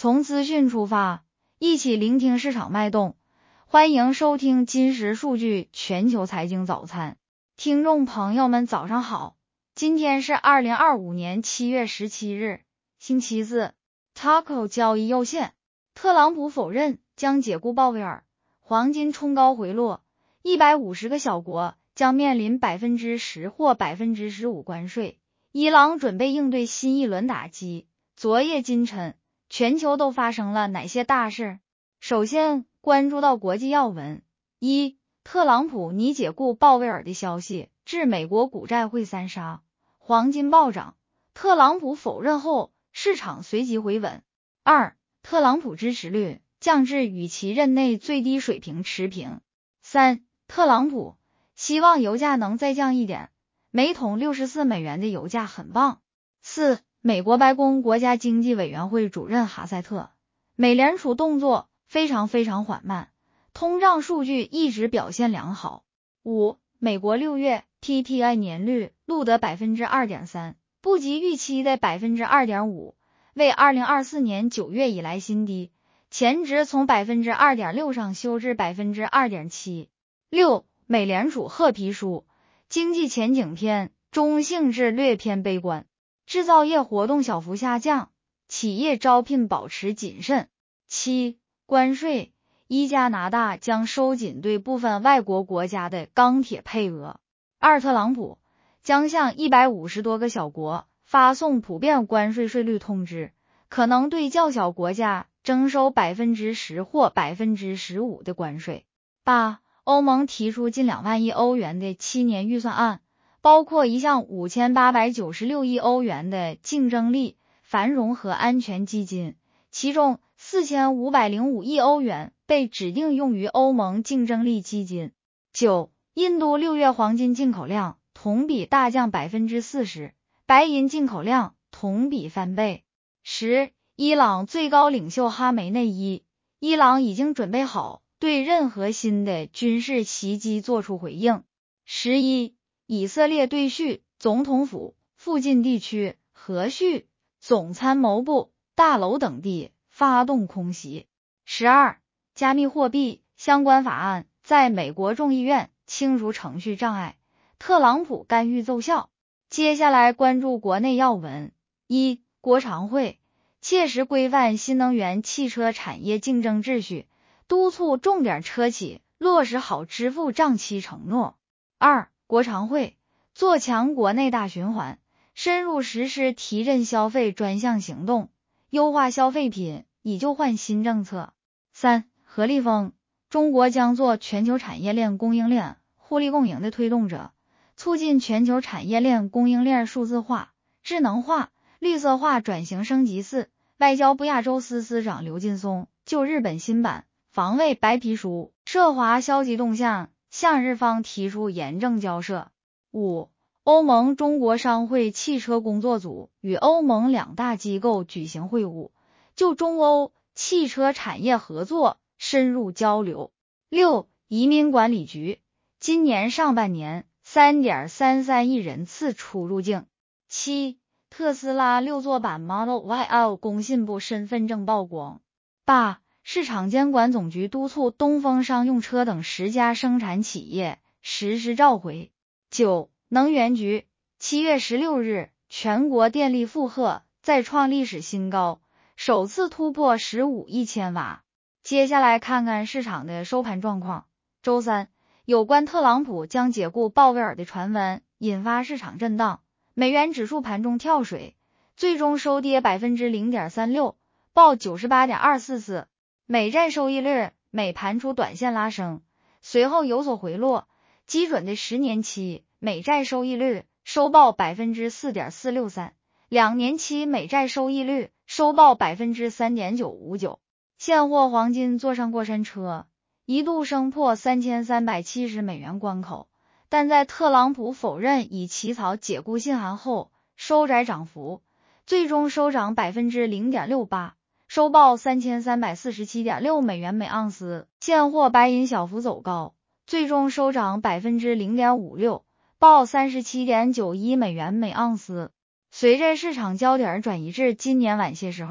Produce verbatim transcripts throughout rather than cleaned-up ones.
从资讯出发，一起聆听市场脉动。欢迎收听今时数据全球财经早餐。听众朋友们早上好，今天是二零二五年七月十七日，星期四。Taco 交易又现，特朗普否认将解雇鲍威尔，黄金冲高回落，一百五十个小国将面临 百分之十 或 百分之十五 关税。伊朗准备应对新一轮打击。昨夜今晨，全球都发生了哪些大事？首先关注到国际要闻。一、特朗普拟解雇鲍威尔的消息致美国股债汇三杀，黄金暴涨。特朗普否认后，市场随即回稳。二、特朗普支持率降至与其任内最低水平持平。三、特朗普希望油价能再降一点，每桶六十四美元的油价很棒。四、美国白宫国家经济委员会主任哈塞特，美联储动作非常非常缓慢，通胀数据一直表现良好。五、美国六月 P P I 年率录得 百分之二点三， 不及预期的 百分之二点五， 为二零二四年九月以来新低，前值从 百分之二点六 上修至 百分之二点七。六、美联储褐皮书，经济前景偏中性至略偏悲观，制造业活动小幅下降，企业招聘保持谨慎。七、关税，一、加拿大将收紧对部分外国国家的钢铁配额。二、特朗普将向一百五十多个小国发送普遍关税税率通知，可能对较小国家征收 百分之十 或 百分之十五 的关税。八、欧盟提出近两万亿欧元的七年预算案，包括一项五千八百九十六亿欧元的竞争力、繁荣和安全基金，其中四千五百零五亿欧元被指定用于欧盟竞争力基金。九、印度六月黄金进口量同比大降 百分之四十， 白银进口量同比翻倍。十、伊朗最高领袖哈梅内伊，伊朗已经准备好对任何新的军事袭击作出回应。十一、以色列对叙总统府附近地区和叙总参谋部大楼等地发动空袭。十二、加密货币相关法案在美国众议院清除程序障碍，特朗普干预奏效。接下来关注国内要闻。一、国常会切实规范新能源汽车产业竞争秩序，督促重点车企落实好支付账期承诺。二、国常会做强国内大循环，深入实施提振消费专项行动，优化消费品以旧换新政策。三、何立峰，中国将做全球产业链供应链互利共赢的推动者，促进全球产业链供应链数字化、智能化、绿色化转型升级。四、外交部亚洲司司长刘劲松就日本新版防卫白皮书涉华消极动向向日方提出严正交涉。五、欧盟中国商会汽车工作组与欧盟两大机构举行会晤，就中欧汽车产业合作深入交流。六、移民管理局今年上半年 三点三三亿人次出入境。七、特斯拉六座版 Model Y L 工信部身份证曝光。八、市场监管总局督促东风商用车等十家生产企业实施召回。九、能源局七月十六日，全国电力负荷再创历史新高，首次突破十五亿千瓦。接下来看看市场的收盘状况。周三，有关特朗普将解雇鲍威尔的传闻引发市场震荡，美元指数盘中跳水，最终收跌 百分之零点三六， 报 九十八点二四四。美债收益率美盘出短线拉升，随后有所回落，基准的十年期美债收益率收报 百分之四点四六三， 两年期美债收益率收报 百分之三点九五九。现货黄金坐上过山车，一度升破三千三百七十美元关口，但在特朗普否认已起草解雇信函后收窄涨幅，最终收涨 百分之零点六八， 收报 三千三百四十七点六美元每盎司。现货白银小幅走高，最终收涨 百分之零点五六， 报 三十七点九一美元每盎司。随着市场焦点转移至今年晚些时候，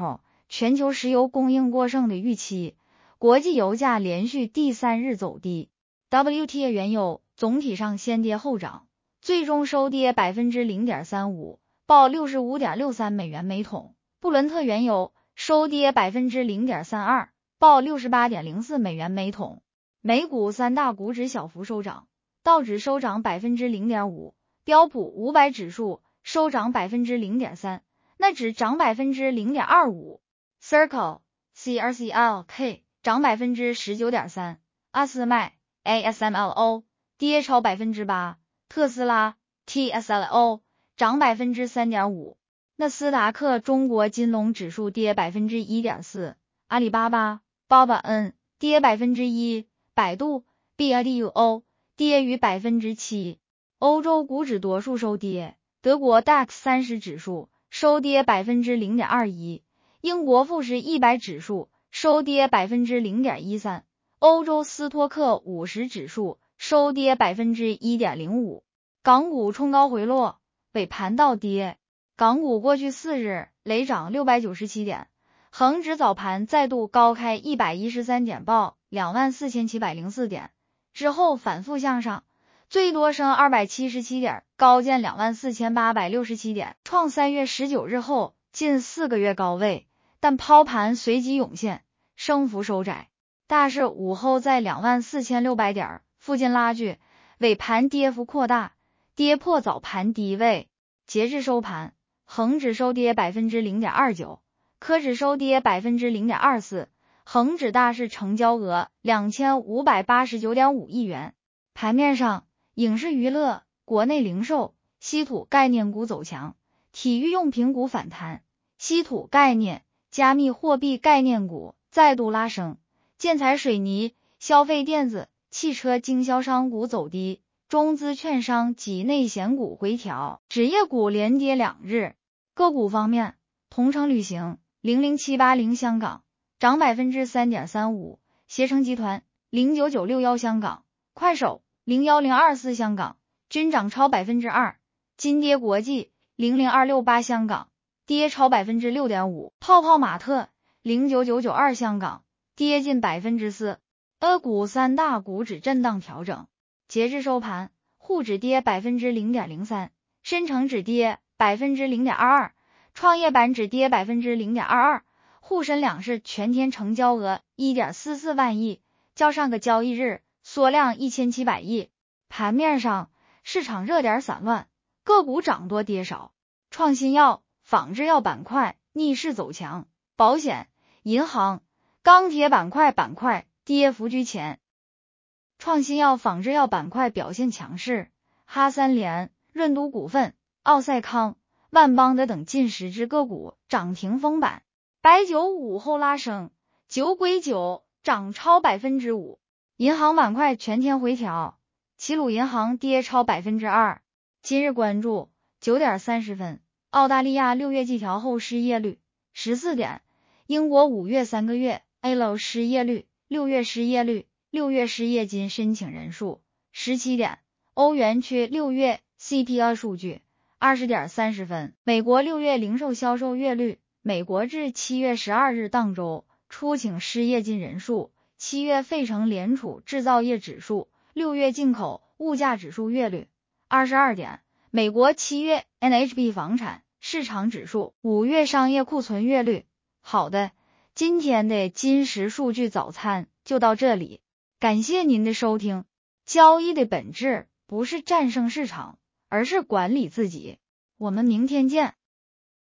全球石油供应过剩的预期，国际油价连续第三日走低。W T I 原油总体上先跌后涨，最终收跌 百分之零点三五， 报 六十五点六三美元每桶。布伦特原油收跌 百分之零点三二， 报 六十八点零四美元每桶。美股三大股指小幅收涨，道指收涨 百分之零点五， 标普五百指数收涨 百分之零点三， 纳指涨 百分之零点二五， Circle C R C L K 涨 百分之十九点三， 阿斯麦 A S M L O 跌超 百分之八， 特斯拉 T S L O 涨 百分之三点五， 纳斯达克中国金龙指数跌 百分之一点四， 阿里巴巴 B A B A N 跌 百分之一， 百度 B I D U O 跌逾 百分之七。 欧洲股指多数收跌，德国 D A X 三十指数收跌 百分之零点二一， 英国富时一百指数收跌 百分之零点一三， 欧洲斯托克五十指数收跌 百分之一点零五。 港股冲高回落，尾盘倒跌，港股过去四日累涨六百九十七点，恒指早盘再度高开一百一十三点，报 两万四千七百零四点，之后反复向上，最多升二百七十七点，高见 两万四千八百六十七点，创三月十九日后近四个月高位，但抛盘随即涌现，升幅收窄，大市午后在 两万四千六百点附近拉锯，尾盘跌幅扩大，跌破早盘低位。截至收盘，恒指收跌 百分之零点二九， 科指收跌 百分之零点二四， 恒指大市成交额 两千五百八十九点五亿元。盘面上，影视娱乐、国内零售、稀土概念股走强，体育用品股反弹，稀土概念、加密货币概念股再度拉升，建材水泥、消费电子、汽车经销商股走低，中资券商及内险股回调，纸业股连跌两日。个股方面，同程旅行零零七八零香港涨 百分之三点三五， 携程集团零九九六一香港、快手零一零二四香港均涨超 百分之二， 金蝶国际零零二六八香港跌超 百分之六点五， 泡泡玛特零九九九二香港跌近 百分之四。 A 股三大股指震荡调整，截至收盘，沪指跌 百分之零点零三， 深成指跌 百分之零点二二， 创业板指跌 百分之零点二二， 沪深两市全天成交额 一点四四万亿，较上个交易日缩量一千七百亿。盘面上，市场热点散乱，个股涨多跌少，创新药、仿制药板块逆势走强，保险、银行、钢铁板块板块跌幅居前。创新药、仿制药板块表现强势，哈三联、润都股份、奥赛康、万邦德等近十只个股涨停封板。白酒午后拉升，酒鬼酒涨超 百分之五。银行板块全天回调，齐鲁银行跌超 百分之二。今日关注九点三十分，澳大利亚六月季调后失业率十四点，英国五月三个月 A 楼失业率、六月失业率、六月失业金申请人数十七点，欧元区六月 C P I 数据二十点三十分，美国六月零售销售月率，美国至七月十二日当周出请失业金人数，七月费城联储制造业指数，六月进口物价指数月率二十二点，美国七月 N H B 房产市场指数，五月商业库存月率。好的，今天的金石数据早餐就到这里，感谢您的收听。交易的本质不是战胜市场，而是管理自己。我们明天见。